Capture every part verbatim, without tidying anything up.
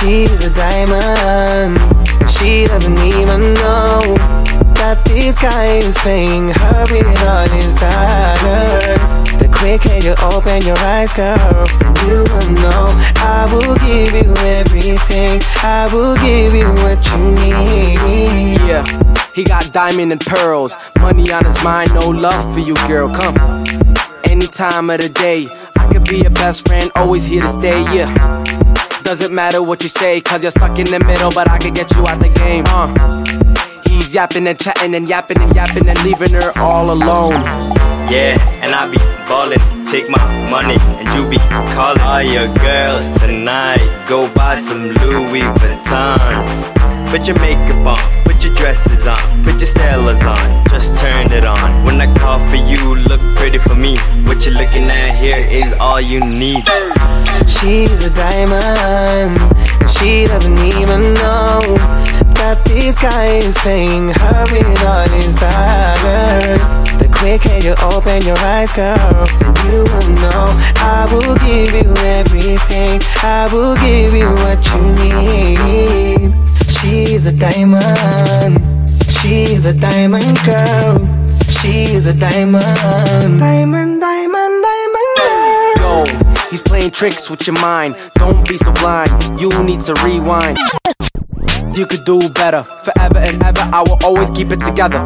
She's a diamond. She doesn't even know that this guy is paying her with all his dollars. The quicker you open your eyes, girl, then you will know. I will give you everything. I will give you what you need. Yeah, he got diamond and pearls, money on his mind, no love for you, girl. Come, any time of the day, I could be your best friend, always here to stay. Yeah, doesn't matter what you say, cause you're stuck in the middle, but I could get you out the game. Uh, he's yapping and chatting and yapping and yapping and leaving her all alone. Yeah, and I be ballin', take my money, and you be callin' all your girls tonight. Go buy some Louis Vuittons. Put your makeup on, put your dresses on, put your stellas on, just turn it on. When I call for you, look pretty for me. What you're looking at here is all you need. She's a diamond. She doesn't even know that this guy is paying her with all his dollars. The quicker you open your eyes, girl, then you will know. I will give you everything. I will give you what you need. She's a diamond. She's a diamond girl. She's a diamond. Diamond, diamond, diamond girl. Yo, he's playing tricks with your mind. Don't be so blind, you need to rewind. You could do better, forever and ever, I will always keep it together.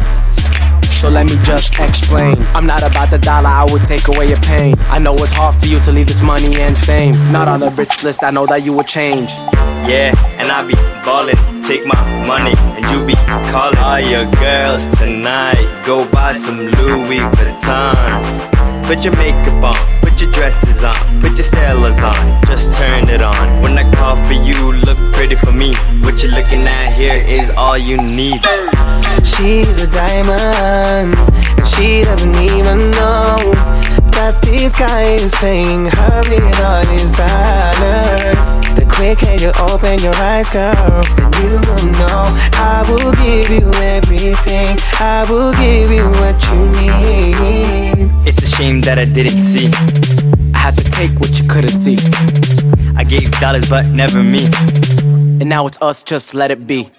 So let me just explain, I'm not about the dollar, I would take away your pain. I know it's hard for you to leave this money and fame. Not on the rich list, I know that you would change. Yeah, and I be ballin', take my money, and you be callin' all your girls tonight. Go buy some Louis Vuittons. Put your makeup on, put your dresses on, put your stellas on, just turn it on. When I call for you, look pretty for me. What you're looking at here is all you need. She's a diamond. She doesn't even know that this guy is paying her with all his dollars. The quicker you open your eyes, girl, then you will know. I will give you everything. I will give you what you need. It's a shame that I didn't see. I had to take what you couldn't see. I gave dollars but never me. And now it's us, just let it be.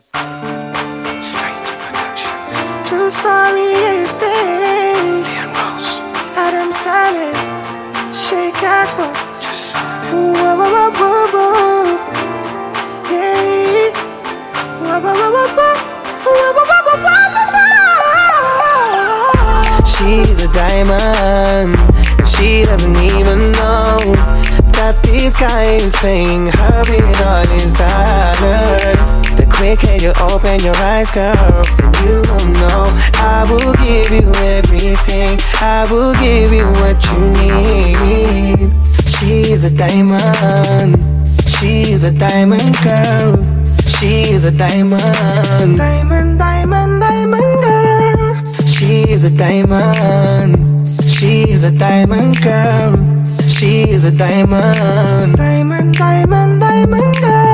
Stranger Productions. True story is it. Leon Rose. Adam Salad. Shake Aqua. Just whoa, whoa, whoa, whoa, whoa. Yeah. Whoa, whoa, whoa, whoa, whoa. Whoa, whoa, whoa, whoa, whoa. She's a diamond. She doesn't even know that this guy is paying her with all his dollars. The quicker you open your eyes, girl, then you will know. I will give you everything. I will give you what you need. She's a diamond. She's a diamond girl. She's a diamond. Diamond, diamond, diamond girl. She's a diamond. She's a diamond girl. She's a diamond. Diamond, diamond, diamond girl.